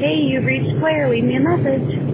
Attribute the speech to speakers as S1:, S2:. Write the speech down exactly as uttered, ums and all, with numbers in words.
S1: Hey, you've reached Claire. Leave me a message.